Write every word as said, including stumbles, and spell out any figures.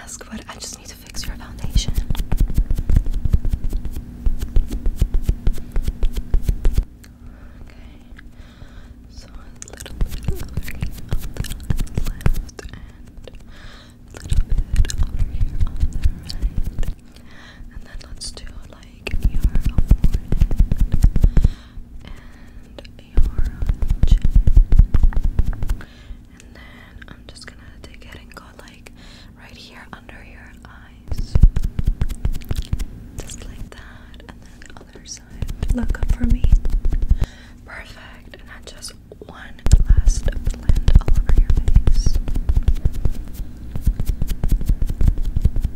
ask, but I just need to fix your foundation. Okay, so a little bit over here on the left and a little bit over here on the right. And then let's do like your forehead and your chin. And then I'm just gonna take it and go like right here under your eyes. Just like that. And then the other side. Look up for me.